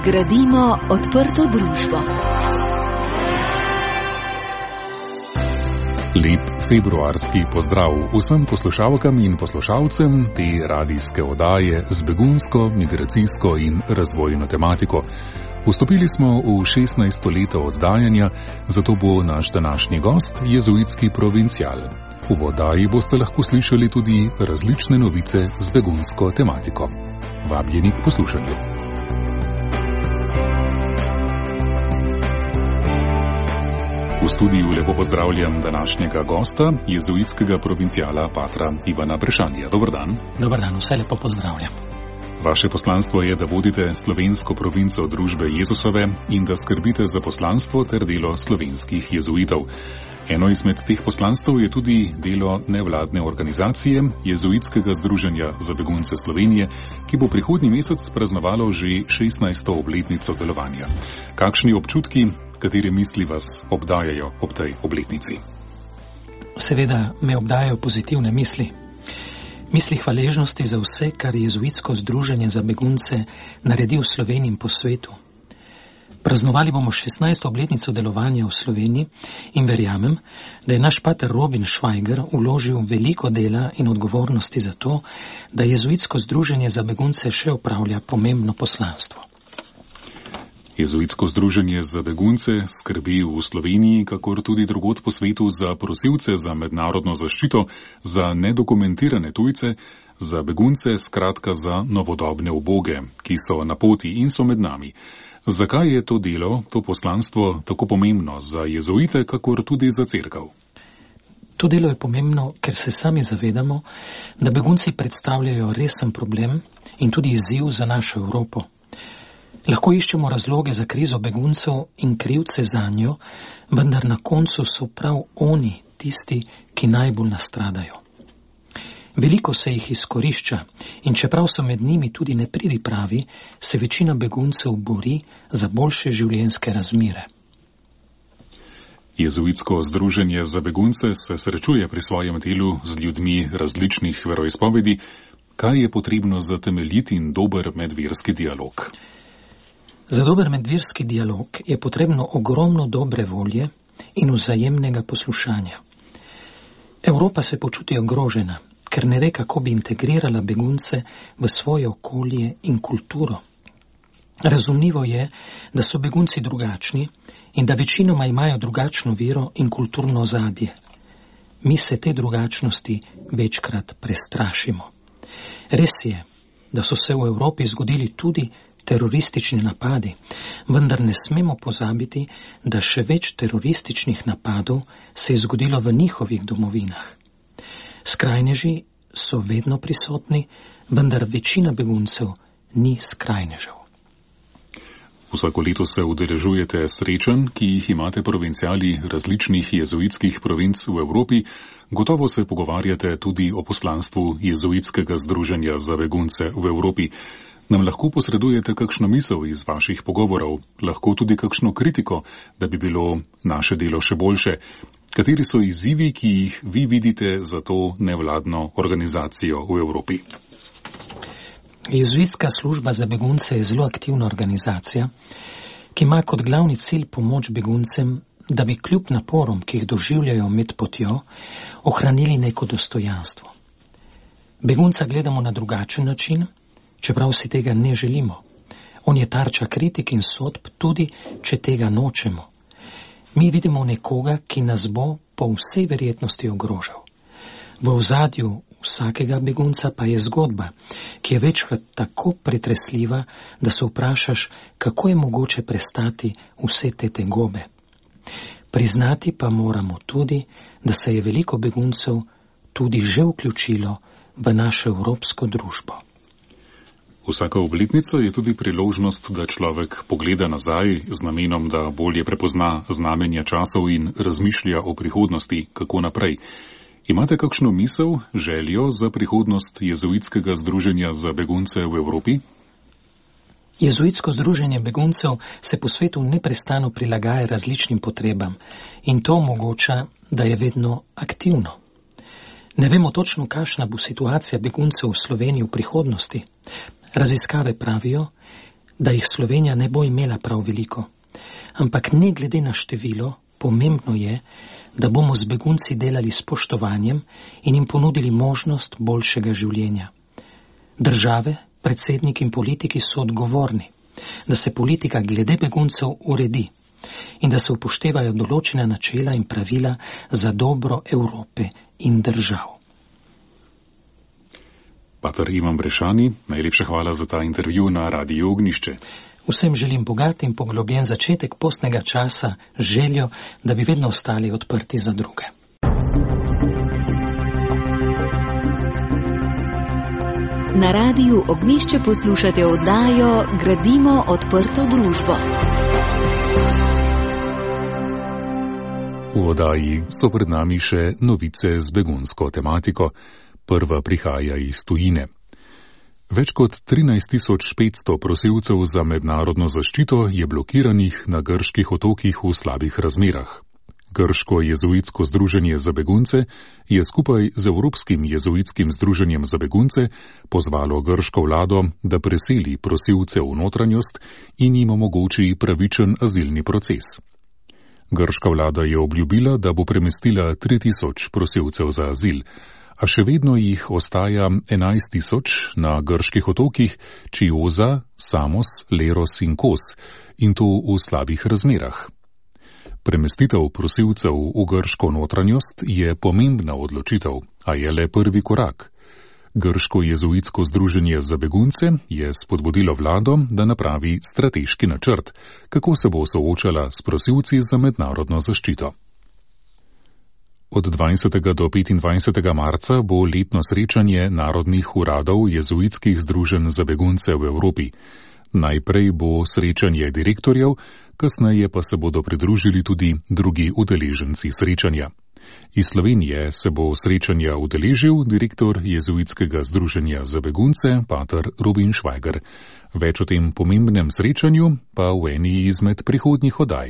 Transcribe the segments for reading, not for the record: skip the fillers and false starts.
Gradimo odprto družbo. Lep februarski pozdrav vsem poslušalkam in poslušalcem te radijske oddaje z begunsko, migracijsko in razvojno tematiko. Vstopili smo v 16. leto oddajanja, zato bo naš današnji gost jezuitski provincial. V oddaji boste lahko slišali tudi različne novice z begunsko tematiko. Vabljeni k poslušanju. V studiju lepo pozdravljam današnjega gosta, jezuitskega provinciala patra Ivana Prešanja. Dobar dan. Dobar dan, vse lepo pozdravljam. Vaše poslanstvo je, da vodite slovensko provinco družbe Jezusove in da skrbite za poslanstvo ter delo slovenskih jezuitov. Eno izmed teh poslanstv je tudi delo nevladne organizacije Jezuitskega združenja za begunce Slovenije, ki bo prihodnji mesec praznovalo že 16. obletnico delovanja. Kakšni občutki, katere misli vas obdajajo ob tej obletnici? Seveda me obdajajo pozitivne misli. Misli hvaležnosti za vse, kar je Jezuitsko združenje za begunce naredi v Sloveniji in po svetu. Praznovali bomo 16. obletnico delovanja v Sloveniji in verjamem, da je naš pater Robin Švajger vložil veliko dela in odgovornosti za to, da Jezuitsko združenje za begunce še opravlja pomembno poslanstvo. Jezuitsko združenje za begunce skrbi v Sloveniji, kakor tudi drugod po svetu, za prosilce za mednarodno zaščito, za nedokumentirane tujce, za begunce, skratka za novodobne uboge, ki so na poti in so med nami. Zakaj je to delo, to poslanstvo tako pomembno za jezuite, kakor tudi za cerkev? To delo je pomembno, ker se sami zavedamo, da begunci predstavljajo resen problem in tudi izziv za našo Evropo. Lahko iščemo razloge za krizo beguncev in krivce za njo, vendar na koncu so prav oni tisti, ki najbolj nastradajo. Veliko se jih izkorišča in čeprav so med njimi tudi nepridipravi, se večina beguncev bori za boljše življenjske razmere. Jezuitsko združenje za begunce se srečuje pri svojem delu z ljudmi različnih veroizpovedi. Kaj je potrebno za temeljit in dober medverski dialog? Za dober medverski dialog je potrebno ogromno dobre volje in vzajemnega poslušanja. Evropa se počuti ogrožena, ker ne ve, kako bi integrirala begunce v svoje okolje in kulturo. Razumljivo je, da so begunci drugačni in da večinoma imajo drugačno vero in kulturno ozadje. Mi se te drugačnosti večkrat prestrašimo. Res je, da so se v Evropi zgodili tudi teroristični napadi, vendar ne smemo pozabiti, da še več terorističnih napadov se je zgodilo v njihovih domovinah. Skrajneži so vedno prisotni, vendar večina beguncev ni skrajnežev. Vsako leto se udeležujete srečanj, ki jih imate provinciali različnih jezuitskih provinc v Evropi. Gotovo se pogovarjate tudi o poslanstvu Jezuitskega združenja za begunce v Evropi. Nam lahko posredujete kakšno misel iz vaših pogovorov, lahko tudi kakšno kritiko, da bi bilo naše delo še boljše? Kateri so izzivi, ki jih vi vidite za to nevladno organizacijo v Evropi? Jezuitska služba za begunce je zelo aktivna organizacija, ki ima kot glavni cilj pomoč beguncem, da bi kljub naporom, ki jih doživljajo med potjo, ohranili neko dostojanstvo. Begunca gledamo na drugačen način, čeprav si tega ne želimo. On je tarča kritik in sodb, tudi če tega nočemo. Mi vidimo nekoga, ki nas bo po vsej verjetnosti ogrožal. V ozadju vsakega begunca pa je zgodba, ki je večkrat tako pretresljiva, da se vprašaš, kako je mogoče prestati vse te tegobe. Priznati pa moramo tudi, da se je veliko beguncev tudi že vključilo v našo evropsko družbo. Vsaka obletnica je tudi priložnost, da človek pogleda nazaj z namenom, da bolje prepozna znamenja časov in razmišlja o prihodnosti, kako naprej. Imate kakšno misel, željo za prihodnost Jezuitskega združenja za begunce v Evropi? Jezuitsko združenje beguncev se po svetu neprestano prilagaja različnim potrebam in to omogoča, da je vedno aktivno. Ne vemo točno, kakšna bo situacija beguncev v Sloveniji v prihodnosti. Raziskave pravijo, da jih Slovenija ne bo imela prav veliko. Ampak ne glede na število, pomembno je, da bomo z begunci delali s spoštovanjem in jim ponudili možnost boljšega življenja. Države, predsedniki in politiki so odgovorni, da se politika glede beguncev uredi in da se upoštevajo določena načela in pravila za dobro Evrope in držav. Pater Ivan Brešani, najlepša hvala za ta intervju na Radiu Ognjišče. Vsem želim bogat in poglobljen začetek postnega časa, željo, da bi vedno ostali odprti za druge. Na Radiu Ognjišče poslušate oddajo Gradimo odprto družbo. V oddaji so pred nami še novice z begunsko tematiko. Prva prihaja iz tujine. Več kot 13.500 prosilcev za mednarodno zaščito je blokiranih na grških otokih v slabih razmerah. Grško jezuitsko združenje za begunce je skupaj z Evropskim jezuitskim združenjem za begunce pozvalo grško vlado, da preseli prosilce v notranjost in jim omogoči pravičen azilni proces. Grška vlada je obljubila, da bo premestila 3.000 prosilcev za azil, a še vedno jih ostaja 11.000 na grških otokih Čioza, Samos, Leros in Kos, in to v slabih razmerah. Premestitev prosilcev v grško notranjost je pomembna odločitev, a je le prvi korak. Grško jezuitsko združenje za begunce je spodbudilo vlado, da napravi strateški načrt, kako se bo soočala s prosilci za mednarodno zaščito. Od 20. do 25. marca bo letno srečanje narodnih uradov jezuitskih združenj za begunce v Evropi. Najprej bo srečanje direktorjev, kasneje pa se bodo pridružili tudi drugi udeleženci srečanja. Iz Slovenije se bo srečanja udeležil direktor jezuitskega združenja za begunce, pater Robin Švajger. Več o tem pomembnem srečanju pa v eni izmed prihodnjih oddaj.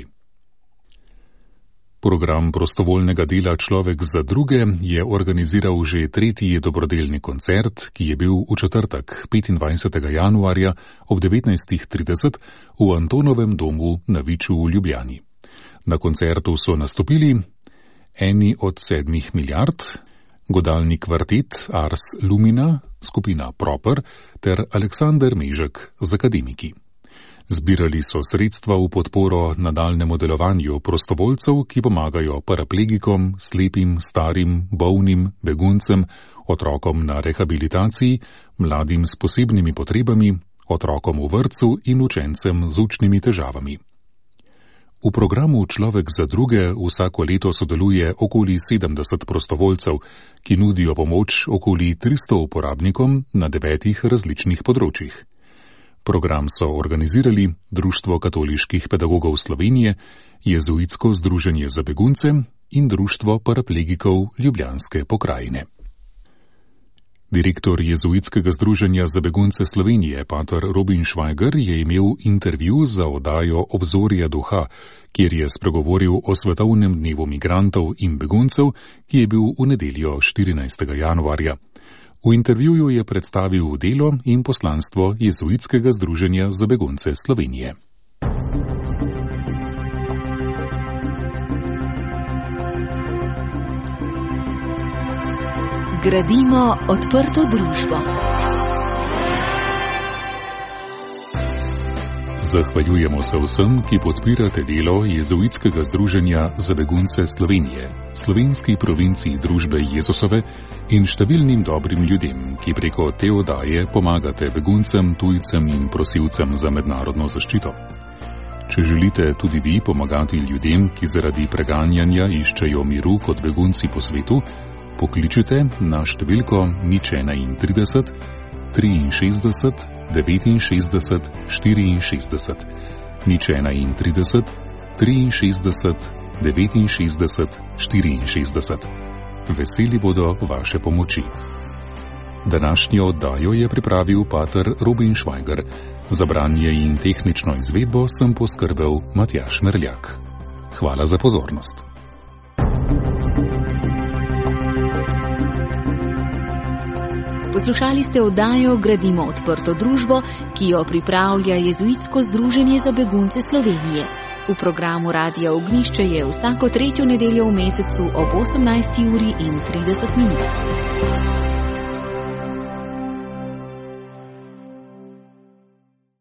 Program prostovoljnega dela Človek za druge je organiziral že tretji dobrodelni koncert, ki je bil v četrtek 25. januarja ob 19.30 v Antonovem domu na Viču v Ljubljani. Na koncertu so nastopili Eni od 7 milijard, godalni kvartet Ars Lumina, skupina Proper ter Aleksander Mežek z akademiki. Zbirali so sredstva v podporo nadaljnemu delovanju prostovoljcev, ki pomagajo paraplegikom, slepim, starim, bolnim, beguncem, otrokom na rehabilitaciji, mladim s posebnimi potrebami, otrokom v vrtcu in učencem z učnimi težavami. V programu Človek za druge vsako leto sodeluje okoli 70 prostovoljcev, ki nudijo pomoč okoli 300 uporabnikom na 9 različnih področjih. Program so organizirali Društvo katoliških pedagogov Slovenije, Jezuitsko združenje za begunce in Društvo paraplegikov Ljubljanske pokrajine. Direktor Jezuitskega združenja za begunce Slovenije, pater Robin Švajger, je imel intervju za oddajo Obzorja duha, kjer je spregovoril o svetovnem dnevu migrantov in beguncev, ki je bil v nedeljo 14. januarja. V intervjuju je predstavil delo in poslanstvo Jezuitskega združenja za begunce Slovenije. Gradimo odprto družbo. Zahvaljujemo se vsem, ki podpirate delo Jezuitskega združenja za begunce Slovenije, slovenski provinciji družbe Jezusove in številnim dobrim ljudem, ki preko te oddaje pomagate beguncem, tujcem in prosilcem za mednarodno zaščito. Če želite tudi vi pomagati ljudem, ki zaradi preganjanja iščejo miru kot begunci po svetu, pokličite na številko 031 63 69 64 031 63 69 64. Veseli bodo vaše pomoči. Današnjo oddajo je pripravil pater Robin Švajger. Za branje in tehnično izvedbo sem poskrbel Matjaž Merljak. Hvala za pozornost. Poslušali ste oddajo Gradimo odprto družbo, ki jo pripravlja Jezuitsko združenje za begunce Slovenije. V programu Radia Ognjišče je vsako 3. nedeljo v mesecu ob 18:30.